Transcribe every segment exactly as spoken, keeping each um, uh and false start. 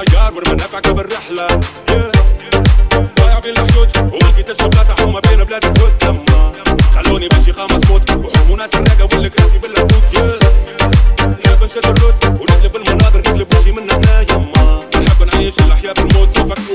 طيار ورمى نافعك بالرحلة ضايع بين الحدود وملقيت الشبلة سحومة بين بلاد الهود لما خلوني بمشي خمس موت وحوم وناس الراقة والكراسي بالهدود نحب نشد الروت ونقلب المناظر نقلب وجهي من هنا يما نحب نعيش الأحياء بالموت نفكر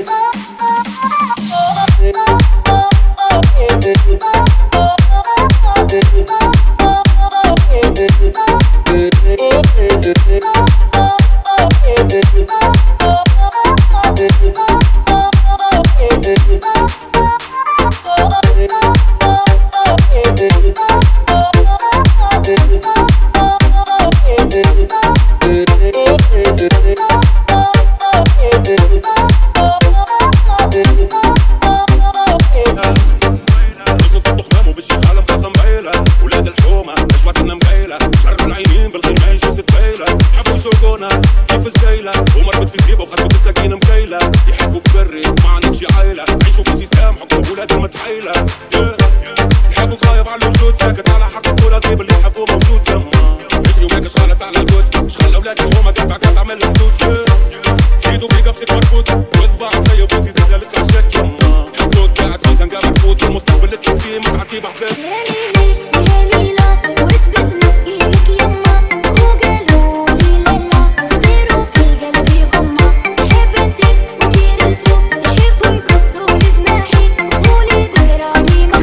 ولاد الحومة أشواك إنها مقايلة شرف العينين بالخير ما يجي ست فايلة حبوا يسوقونا كيف الزايلة ومربط في زريبة وخربت السكينة مكايلة يحبوا كبري ما عندكش عايلة عيشوا في سيستم حكموا ولادهم متحايلة يحبوا غايب على الوجود ساكت على حق الكورة غيب اللي يحبوا موجود يما اجري وماك شغالة على الجود شغال أولاد الحومة قطع قطع من الحدود زيدوا في قفصة مربوط وإصبع مخيب وزيد رجالك عشاك يما حبوك قاعد في زنقة مرفوض والمستقبل اللي تشوف فيه متعدي بحباب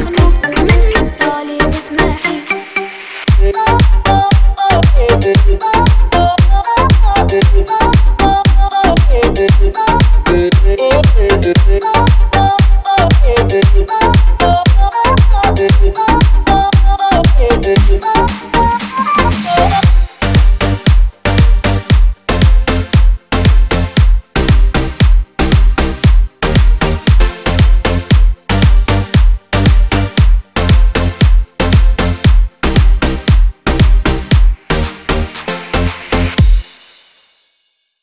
We'll be right back.